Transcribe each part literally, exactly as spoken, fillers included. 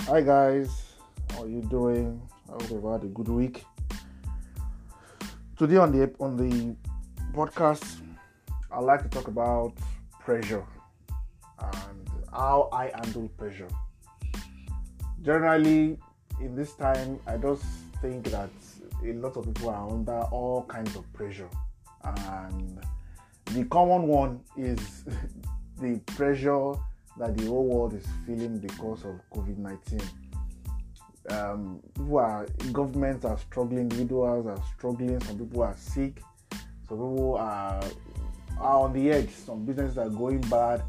Hi guys, how are you doing? I hope you've had a good week. Today on the on the podcast, I'd like to talk about pressure and how I handle pressure. Generally, in this time, I just think that a lot of people are under all kinds of pressure, and the common one is the pressure that the whole world is feeling because of covid nineteen. Um, people are, governments are struggling, individuals are struggling, some people are sick, some people are, are on the edge, some businesses are going bad,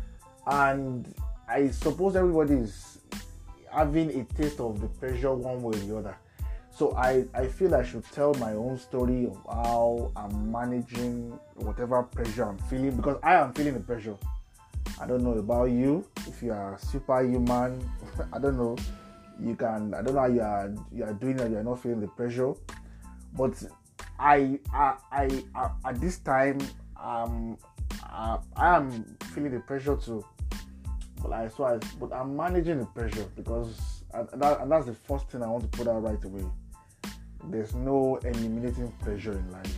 and I suppose everybody is having a taste of the pressure one way or the other. So I, I feel I should tell my own story of how I'm managing whatever pressure I'm feeling, because I am feeling the pressure. I don't know about you. If you are superhuman, I don't know. You can. I don't know how you are. You are doing it. You are not feeling the pressure. But I, I, I, I at this time, um, I, I am feeling the pressure too. But I so I, but I'm managing the pressure because and, that, and that's the first thing I want to put out right away. There's no eliminating pressure in life.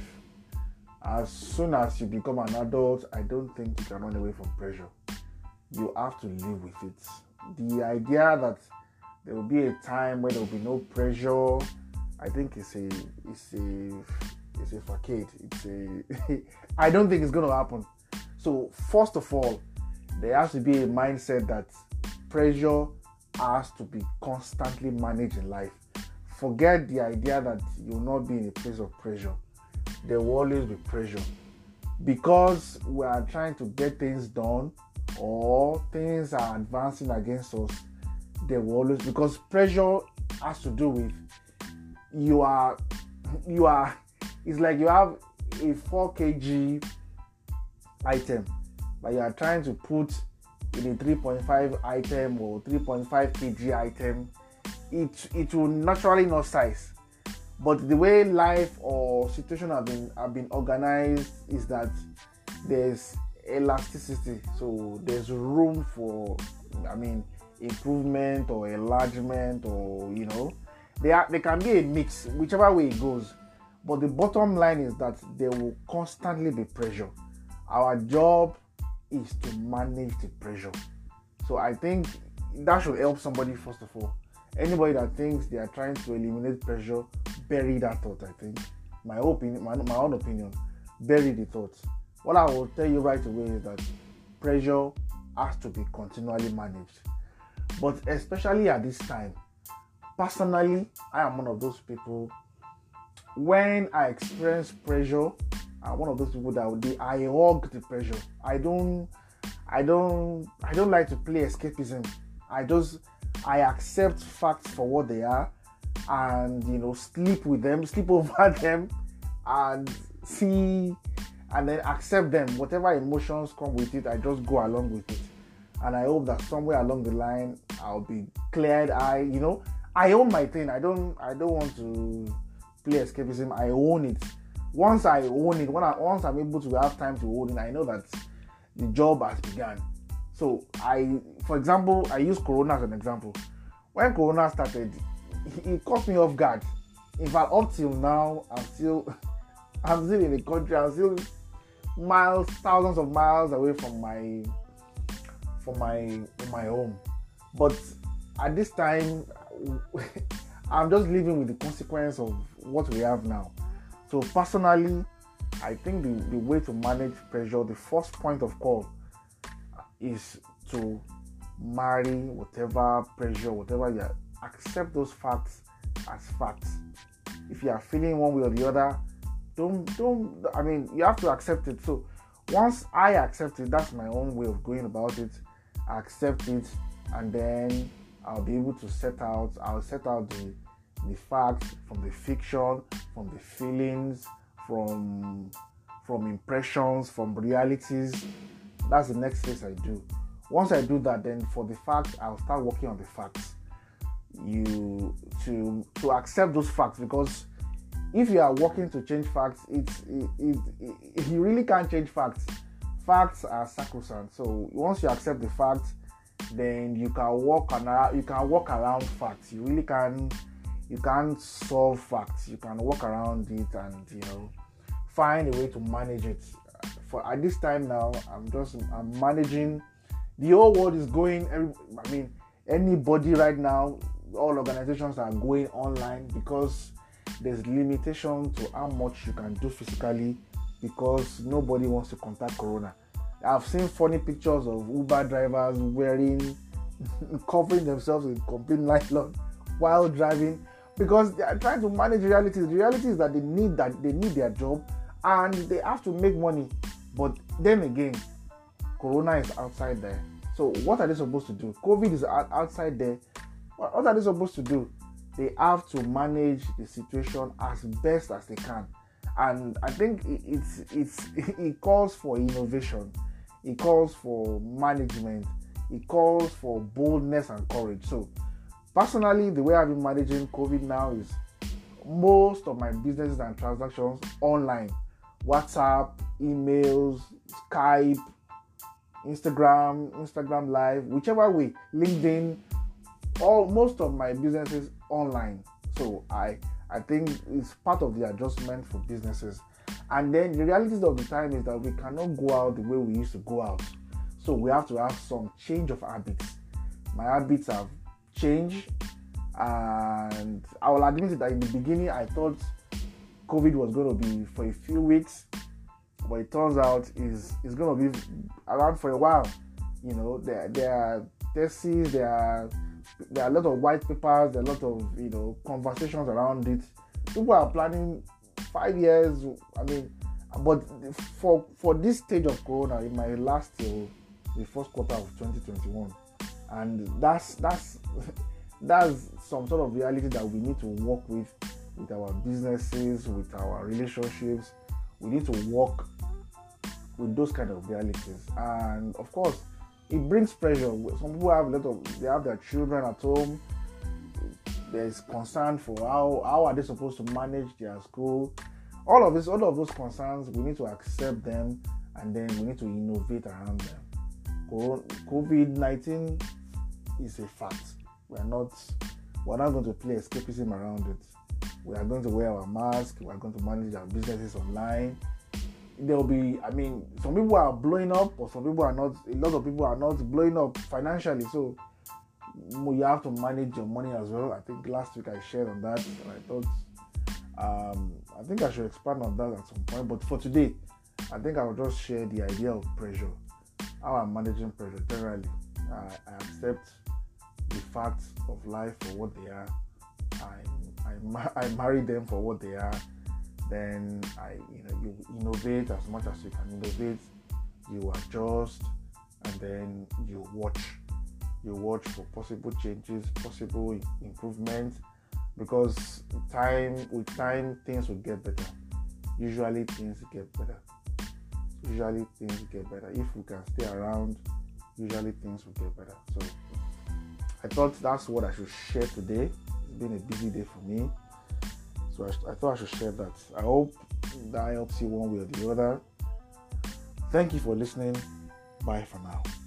As soon as you become an adult, I don't think you can run away from pressure. You have to live with it. The idea that there will be a time where there will be no pressure, I think it's a it's a it's a facade. It's a I don't think it's going to happen. So first of all, there has to be a mindset that pressure has to be constantly managed in life. Forget the idea that you will not be in a place of pressure. There will always be pressure because we are trying to get things done or things are advancing against us. There will always, because pressure has to do with you are you are it's like you have a four kilograms item but you are trying to put in a three point five item or three point five kilograms item. It it will naturally not size. But the way life or situation have been have been organized is that there's elasticity, so there's room for, I mean, improvement or enlargement, or you know, there there can be a mix, whichever way it goes. But the bottom line is that there will constantly be pressure. Our job is to manage the pressure. So I think that should help somebody first of all. Anybody that thinks they are trying to eliminate pressure, bury that thought. I think my opinion, my, my own opinion, bury the thoughts. What I will tell you right away is that pressure has to be continually managed. But especially at this time, personally, I am one of those people. When I experience pressure, I'm one of those people that would I hug the pressure. I don't, I don't, I don't like to play escapism. I just I accept facts for what they are, and you know, sleep with them, sleep over them, and see, and then accept them. Whatever emotions come with it, I just go along with it. And I hope that somewhere along the line, I'll be cleared. I, you know, I own my thing. I don't, I don't want to play escapism. I own it. Once I own it, when I, once I'm able to have time to own it, I know that the job has begun. So I, for example, I use Corona as an example. When Corona started, it caught me off guard. In fact, up till now, I'm still, I'm still in the country. I'm still miles, thousands of miles away from my, from my, from my home. But at this time, I'm just living with the consequence of what we have now. So personally, I think the, the way to manage pressure, the first point of call, is to marry whatever pressure, whatever you are, accept those facts as facts. If you are feeling one way or the other, don't don't I mean, you have to accept it. So once I accept it, that's my own way of going about it. I accept it, and then I'll be able to set out I'll set out the the facts from the fiction, from the feelings, from from impressions, from realities. That's the next phase I do. Once I do that, then for the facts, I'll start working on the facts. You to to accept those facts, because if you are working to change facts, it's it, it, it, you really can't change facts. Facts are sacrosanct. So once you accept the facts, then you can walk around. You can walk around facts. You really can. You can't solve facts. You can walk around it and you know find a way to manage it. For at this time now, I'm just I'm managing. The whole world is going. Every, I mean, anybody right now, all organizations are going online because there's limitation to how much you can do physically because nobody wants to contact Corona. I've seen funny pictures of Uber drivers wearing, covering themselves with complete nylon while driving because they are trying to manage reality. The reality is that they need that they need their job and they have to make money. But then again, Corona is outside there. So what are they supposed to do? COVID is outside there. What are they supposed to do? They have to manage the situation as best as they can. And I think it's it's it calls for innovation. It calls for management. It calls for boldness and courage. So personally, the way I've been managing COVID now is most of my businesses and transactions online. WhatsApp, emails, Skype, Instagram, Instagram Live, whichever way, LinkedIn, all most of my businesses online. So I I think it's part of the adjustment for businesses. And then the realities of the time is that we cannot go out the way we used to go out. So we have to have some change of habits. My habits have changed, and I will admit it that in the beginning I thought COVID was going to be for a few weeks, but it turns out is it's going to be around for a while. You know, there there are theses, there are there are a lot of white papers, there are a lot of you know conversations around it. People are planning five years. I mean, but for for this stage of Corona, it might last till the first quarter of twenty twenty-one, and that's that's that's some sort of reality that we need to work with with our businesses, with our relationships. We need to work with those kind of realities, and of course, it brings pressure. Some people have a lot of they have their children at home. There's concern for how how are they supposed to manage their school. All of this, all of those concerns, we need to accept them, and then we need to innovate around them. COVID nineteen is a fact. We're not we're not going to play escapism around it. We are going to wear our mask. We are going to manage our businesses online. There will be, I mean, some people are blowing up, or some people are not. A lot of people are not blowing up financially. So you have to manage your money as well. I think last week I shared on that, and I thought um, I think I should expand on that at some point. But for today, I think I will just share the idea of pressure, how I'm managing pressure generally. Uh, I accept the facts of life for what they are. I I, I marry them for what they are. Then I, you know, you innovate as much as you can innovate. You adjust, and then you watch. You watch for possible changes, possible improvements, because time with time things will get better. Usually things get better. Usually things get better. If we can stay around, usually things will get better. So I thought that's what I should share today. It's been a busy day for me. So I, I thought I should share that. I hope that helps you one way or the other. Thank you for listening. Bye for now.